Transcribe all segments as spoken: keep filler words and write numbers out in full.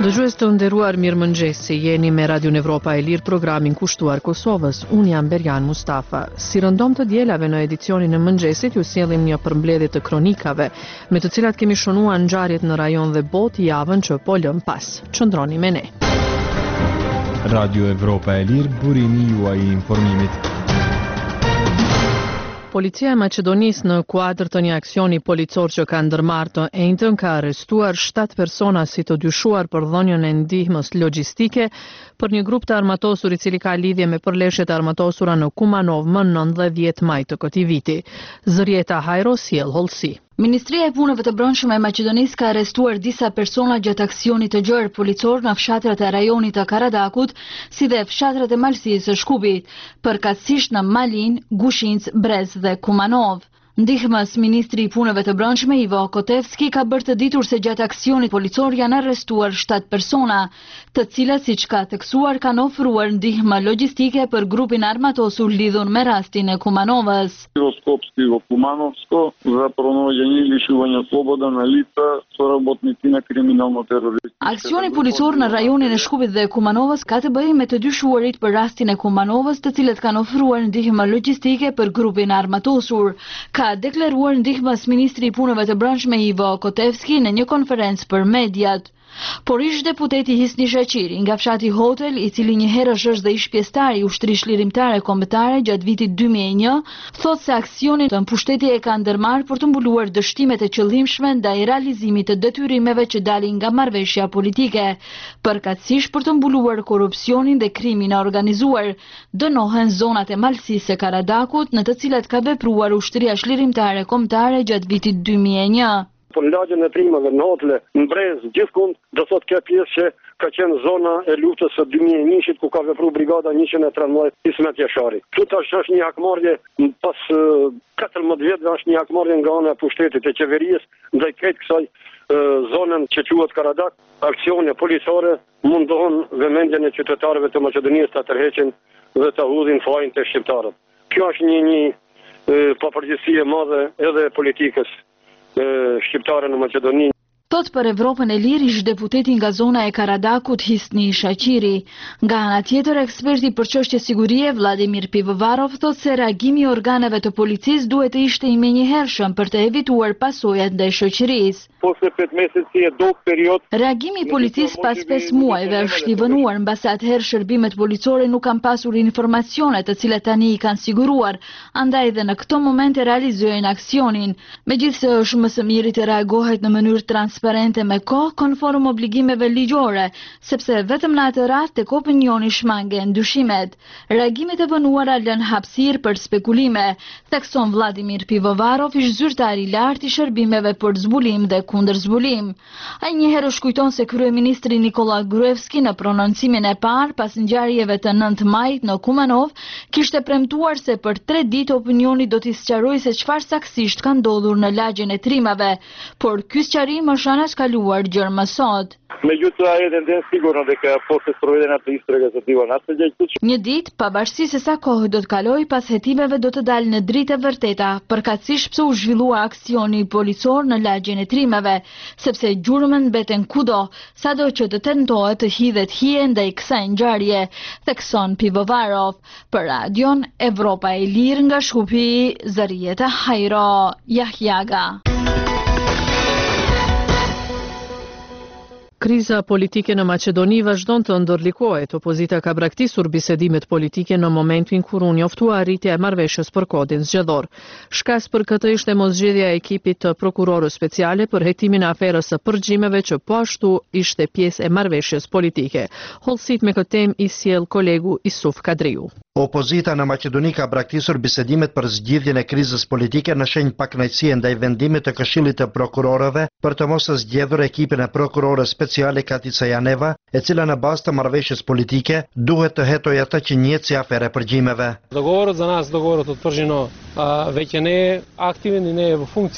Dëgjues të nderuar, mirëmëngjesi, jeni me Radio Evropa e Lirë, programin kushtuar Kosovës. Unë jam Berjan Mustafa. Si rëndom të dielave në edicionin e mëngjesit, ju sjellim një përmbledhje të kronikave, me të cilat kemi shënuar ngjarjet në rajon dhe botë javën që po lëm pas. Qëndroni me ne. Radio Evropa e Lirë, burimi juaj i informimit. Policia e Maqedonisë në kuadër të një aksioni policor që ka ndërmarrë të njëjtën ka arrestuar shtatë persona si të dyshuar për dhënien e ndihmës logjistike për një grup të armatosur i cili ka lidhje me përleshjet e armatosura në Kumanov më nënt dhe dhjetë maj të këtij viti. Zërieta Hajro sjell hollësi. Ministria e Punëve të Brendshme e Maqedonisë ka arrestuar disa persona gjatë aksionit të gjerë policor në fshatrat e rajonit të Karadakut, si dhe fshatrat e malësisë së Shkupit, përkatësisht në Malin, Gushinc, Brez dhe Kumanov. Ndihmës ministri i Punëve të Brendshme Ivo Kotevski ka bërë të ditur se gjatë aksionit policor janë arrestuar shtatë persona, të cilat siç ka theksuar kanë ofruar ndihmë logjistike për grupin armatosur lidhur me rastin e Kumanovës. Скопски во Кумановско за пронalagjение лишувanja slobode на лица соработници на криминално-террористични. Aksioni policor në rajonin e Shkupit dhe Kumanovës ka të bëjë me të dyshuarit për rastin e Kumanovës, të cilët kanë ofruar ndihmë logjistike për grupin armatosur. Ka deklaruar ndihmës ministri i Punëve të Brendshme Ivo Kotevski në një konferencë për mediat. Por ish deputeti Hisni Shaqiri nga fshati Hotel, i cili një herësh është dhe ish pjesëtar i ushtrisë lirimtare kombëtare gjatë vitit dy mijë e një, thotë se aksionin të mbushtetje e ka ndërmarrë për të mbuluar dështimet e qëllimshme ndaj realizimit të detyrimeve që dalin nga marrëveshja politike, përkatësisht për të mbuluar korrupsionin dhe krimin e organizuar. Dënohen zonat e malësisë së Karadakut, në të cilat ka vepruar ushtria shlirimtare kombëtare gjatë vitit dy mijë e një. Për lagjen e trimave në Hotle, në Brez, gjithkund, do thot kjo pjesë që ka qenë zona e luftës së dy mijë e njëit, ku ka vepruar brigada njëqind e trembëdhjetë Ismet Jashari. Këtu tash është një hakmarrje pas katërmbëdhjetë vjetëve, është një hakmarrje nga ana e pushtetit e qeverisë ndaj këtë kësaj zonën që quhet Karadak. Aksione policore mundohen vëmendjen e qytetarëve të Maqedonisë ta tërheqin dhe ta hudhin fajin të shqiptarët. Kjo është një një papërgjegjësi e madhe edhe e politikës shqiptare në Maqedoni. Thot për Evropën e Lirë ish deputeti nga zona e Karadakut Hisni Shaqiri. Nga ana tjetër, eksperti për çështje sigurie Vladimir Pivovarov thot se reagimi i organeve të policisë duhet të ishte i menjëhershëm për të evituar pasojat ndaj shoqërisë. Reagimi i policisë pas pesë muajve është i vënuar, mbasi atëherë shërbimet policore nuk kanë pasur informacione të cilat tani i kanë siguruar, andaj dhe në këto momente realizojnë aksionin. Megjithse është më së miri të reagohet në mënyrë transparente me kohë, konform obligimeve ligjore, sepse vetëm në atë rast tek opinioni shmangen dyshimet. Reagimet e vënuara lën hapësirë për spekulime, thekson Vladimir Pivovarov, ish zyrtar i lartë i shërbimeve për zbulim dhe kundër zbulim. Ai njëherë shkujton se kryeministri Nikola Gruevski në prononcimin e parë pas ngjarjeve të nëntë majit në Kumanov kishte premtuar se për tre ditë opinioni do t'i sqarojë se çfarë saktësisht ka ndodhur në lagjen e trimave, por ky sqarim është anashkaluar gjërë më sot. Një ditë, pavarësisht se sa kohë do të kalojë, pas hetimeve do të dalë në dritë e vërteta, përkatësisht pse u zhvillua aksioni policor në lagjen e trimave, sepse gjurmën mbeten kudo, sado që të tentohet të hidhet hije ndaj kësaj ngjarje, thekson Pivovarov. Për Radion Evropa e Lirë nga Shkupi, Zërieta Hajro, Jahjaga. Kriza politike në Maqedoni vazhdon të ndërlikohet. Opozita ka braktisur bisedimet politike në momentin kur u njoftua arritja e marrëveshjes për kodin zgjedhor. Shkas për këtë ishte mosgjedhja e ekipit të prokurorës speciale për hetimin e aferës së përgjimeve që po ashtu ishte pjesë e marrëveshjes politike. Hollësit me këtë temë i sjell kolegu Isuf Kadriu. Opozita në Maqedoni ka braktisur bisedimet për zgjidhjen e krizës politike në shenjë pakënaqësie ndaj vendimit të Këshillit të Prokurorëve për të mos zgjedhur ekipin e prokurorës speciale Katica Janeva, e cila në bazë të marrëveshjes politike duhet të hetojë atë që njihet si aferë përgjimeve. Dogovorët za nas, dogovorët utvrđeno već je ne aktivan i ne funkcija.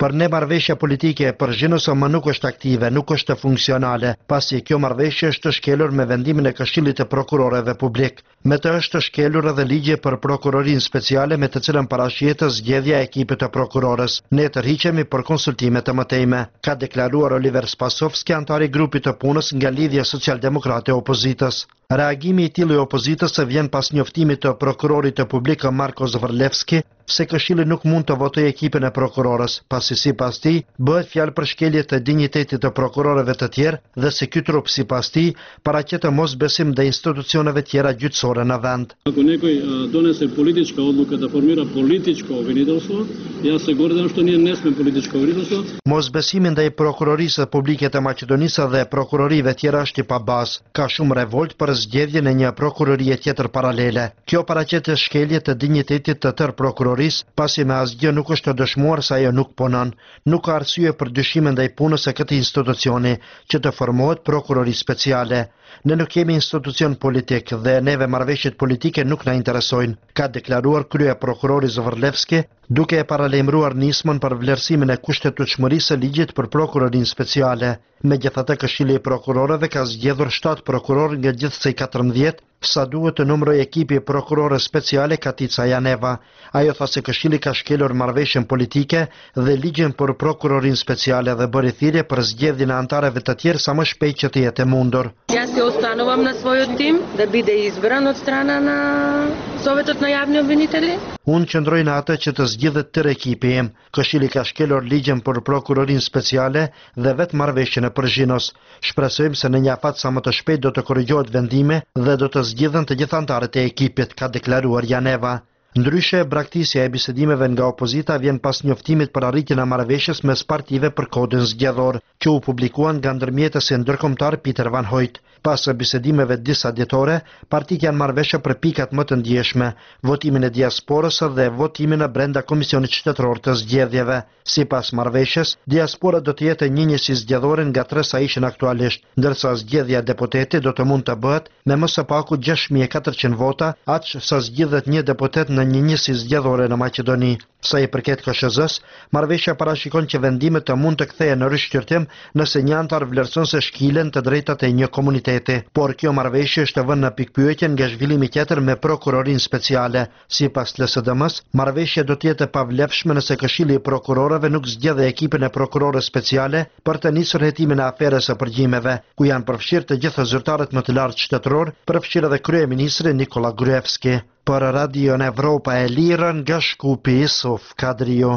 Për ne marrëveshja politike e përgjithshme më nuk është aktive, nuk është funksionale, pasi kjo marrëveshje është shkelur me vendimin e Këshillit të Prokurorëve Publik. Me të është shkelur edhe ligji për prokurorinë speciale me të cilën parashihet zgjedhja e ekipit të prokurorës. Ne tërhiqemi për konsultime të mëtejme, ka deklaruar Oliver Spasovski, antari i grupit të punës nga Lidhja Socialdemokrate e Opozitës. Reagimi i tillë i opozitës vjen pas njoftimit të prokurorit të publik Marko Zvrlevski se Këshilli nuk mund të votojë ekipin e prokurorës, pasi sipas tij bëhet fjalë për shkelje të dinjitetit të prokurorëve të tjerë dhe se ky trup sipas tij paraqet mosbesim ndaj institucioneve tjera gjyqësore në vend. Ako nekoj donese politička odluka da formira političko obviniteljstvo, ja se govorim da što nije ne sme političko obviniteljstvo. Mosbesimi ndaj prokurorisë publike të Maqedonisë dhe prokurorive tjera është i pabazë. Ka shumë revolt për zgjedhjen e një prokurorie tjetër paralele. Kjo paraqet shkelje të dinjitetit të tërë prokurorisë, pasi me asgjë nuk është të dëshmuar se ajo nuk punon. Nuk ka arsye për dyshime ndaj punës së këtij institucioni që të formohet prokurori speciale. Ne nuk kemi institucion politik dhe neve marrëveshjet politike nuk na interesojnë, ka deklaruar krye prokurori Zvrlevski, duke e paralajmëruar nismën për vlerësimin e kushtetueshmërisë së ligjit për prokurorinë speciale. Megjithatë, Këshilli i Prokurorëve ka zgjedhur shtatë prokurorë nga gjithsej katërmbëdhjetë, sa duhet të numëroj ekipi prokurore speciale Katica Janeva. Ajo tha se Këshilli ka shkelur marrëveshjen politike dhe ligjin për prokurorinë speciale dhe bëri thirrje për zgjedhjen e antarëve të tjerë sa më shpejt që të jetë mundur. Ja se ostanuvam na svojот tim da bide izbran od strana na Sovetot na javni obvinitelji. Unë qëndroj në atë që të zgjidhet tërë ekipi im. Këshilli ka shkelur ligjin për prokurorinë speciale dhe vetë marrëveshjen e përgjithshës. Shpresojmë se në një afat sa më të shpejt do të korrigjohet vendimi dhe do të zgjidhen të gjithë antarët e ekipit, ka deklaruar Janeva. Ndryshe, braktisja e bisedimeve nga opozita vjen pas njoftimit për arritjen e marrëveshjes mes partive për kodin zgjedhor, që u publikuan nga ndërmjetësi ndërkombëtar Pieter van Hooijt. Pas bisedimeve disa ditore, partitë janë marrëveshje për pikat më të ndjeshme, votimin e diasporës dhe votimin e brenda Komisionit Shtetëror të Zgjedhjeve. Sipas marrëveshjes, diaspora do të jetë njëjësi zgjedhore nga tre sa ishin aktualisht, ndërsa zgjedhja e deputetit do të mund të bëhet me më së paku gjashtë mijë e katërqind vota, aq sa zgjidhet një deputet në një njësi zgjedhore në Maqedoni. Sa i përket K S Z-s, marrëveshja parashikon që vendimet të mund të kthehen në rishqyrtim nëse një antar vlerëson se shkilen të drejtat e një komuniteti, por kjo marrëveshje është vënë në pikpyetje nga zhvillimi tjetër me prokurorinë speciale. Sipas L S D M-s, marrëveshja do të jetë e pavlefshme nëse Këshilli i Prokurorëve nuk zgjedhë ekipin e prokurorës speciale për të nisur hetimin e aferës së përgjimeve, ku janë përfshirë të gjithë zyrtarët më të lartë shtetëror, përfshirë edhe kryeministri Nikola Gruevski. Për Radio Evropa e Lirë nga Shkupi, Yusuf Kadrio.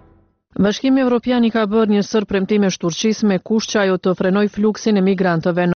Bashkimi Evropian i ka bërë një sër premtimesh Turqisë me kusht që ajo të frenoj fluksin e migrantëve